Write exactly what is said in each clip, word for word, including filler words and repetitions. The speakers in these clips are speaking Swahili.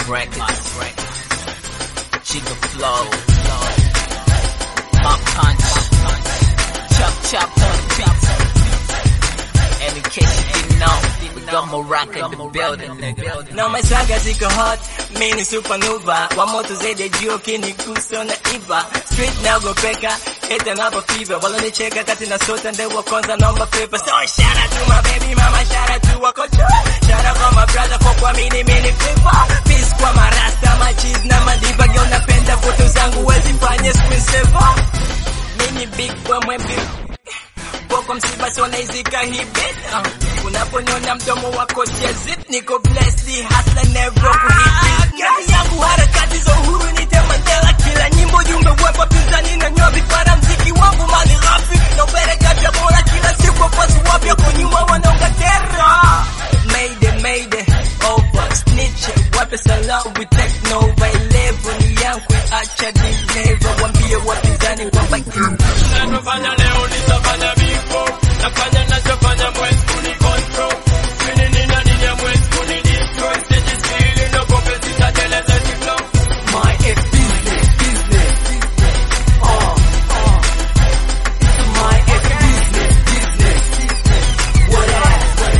records, Jigga flow, my punch, chop chop on the beat. And in case you didn't know, we got Morocco in the building, nigga. No, my saga ziko hot, mini supernova. Wa moto zaidi juu kinigusa na iba. Street nagopeka, hate another fever. Wala nicheka kati na sota ndewa kwanza naomba favor. So shout out to my baby mama, shout out to wako choo. Shout out for my brother kwa kwa mini mini fever. Peace kwa marasta, my cheese na madiba. Gyo napenda photo zangu wezi fanye screen saver. Mini big boy mwembi kwa msiba sona izika hibit. uh. Unaponiona mdomo wako tia zip, niko blessed hustler never kuhibit. Gari yangu harakati za uhuru nite Mandela. Kila nyimbo jumbe wepa pinzani na nyoa vipara. Mziki wangu mali ghafi na ubere kata bora. Kila siku wafuasi wapya kwa nyuma wanaunga terra. Mayday mayday over snitch wape salau we take no by level. Ni yangu acha this never. Wambie wapinzani kwamba tunafanya leo nitafanya before. Nafanya nachofanya mwezi kuni control. Mini nina nina mwezi kuni destroy. Stage still no competi tajeleza flow. My F business, business, uh, uh. It's my F business, business, what up, what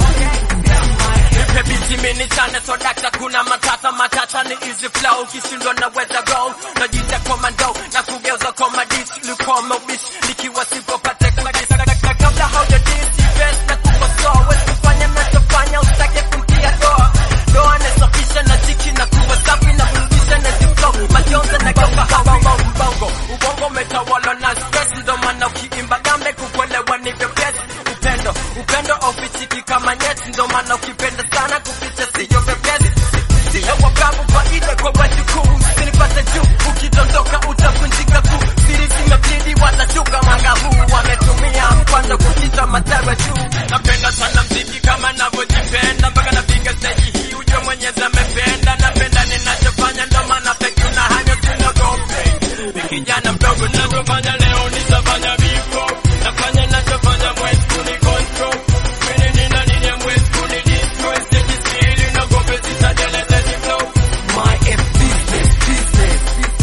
up. Nipe biti mini chane so dakta kuna matata. Matata ni easy flow. Kishindwa na weza go. Najita commando na kugeuza koma dish. Lukoma wish nikiwa sipo pate kwa dish. Kabla hauja disi best na kukosoa. Wezi kufanya nachofanya usitake kumtia doa. Doa nesafisha na tiki na kuwa safi na kurudisha na ziflow. Majonza na gauka hawa mbongo. Ubongo metawala na stress. Ndo maana ukiimba gambe kukwelewa ni vyepesi. Upendo, upendo ofichiki kama nyeti. Ndo maana ukipenda sana kuficha siyo vyepesi. Siyo wakabu kwa ide kwa wajukuu. Usinipate juu, ukidondoka utakunjika kuu. Siri zimeblidi watashuka mwanga huu. Wametumia mkwanja kukita matawa juu. Napenda sana mziki kama navyojipenda. Mpaka napiga stage hii ujue mwenyezi amependa. Napenda ninachofanya ndo maana peke una hanyo tunagope. Kijana mdogo nachofanya leo nitafanya before. Nafanya nachofanya mwezi kuni control. Mini nina nina mwezi kuni destroy. Stage still nagope zitajeleza flow. My F business, business,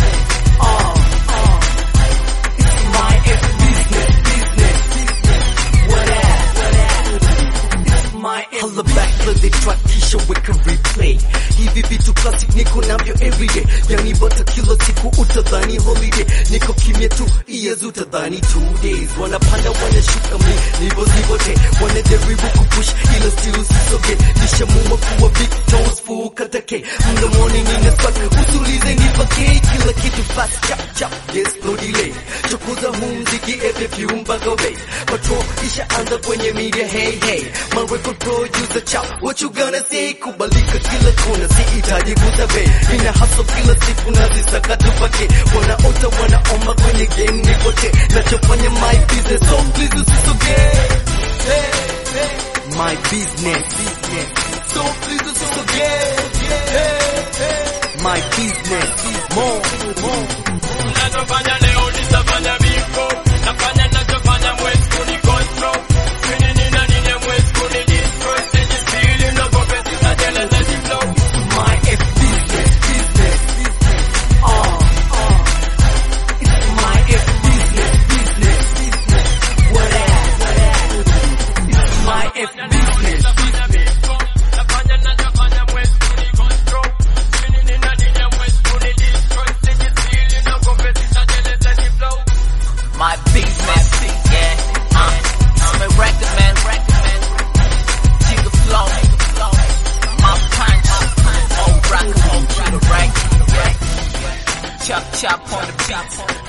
uh, uh. It's my F business, business, what up, what up. It's my F. Holla back to the track kisha weka replay. Hivi vitu classic niko navyo everyday. Yani bata kila siku utadhani holiday. Niko kimya tu ears utadhani two days. Wanapanda wanashuka mi nivo zivote. Wanajaribu kupush ila still usisoge. Nishamua kuwa big toes full katake. In the morning in the spot utulize nipake. Kila kitu fast chap chap yes no delay. Chokoza huu mziki epe fiumba gobe. Patrol isha anza kwenye media hey hey. My record producer chap what you gonna say. Kubalika kila kona sihitaji kutabe. Nina hustle kila siku nazisaka tupake. Wanaota wanaomba kwenye game nipote. Nachofanya my business so please usisoge. Hey, hey. My business, business. So please usisoge. Hey, hey. My business, more, more. Nachofanya leo nitafanya before. Nafanya nachofanya mwezi kuni control. Mini nina nina mwezi kuni destroy. Stage still nagope zitajeleza flow. My F business, business, uh, uh. It's my F business, business, what up, what up. It's my F business, business. Nafanya nachofanya mwezi kuni control. Mini nina nina mwezi kuni destroy. Stage still nagope zitajeleza flow. My business, yeah, uh, I'm a record man, record man. Jigga flow, my punch, oh rock, oh the right, yeah. Chop chop on the beat.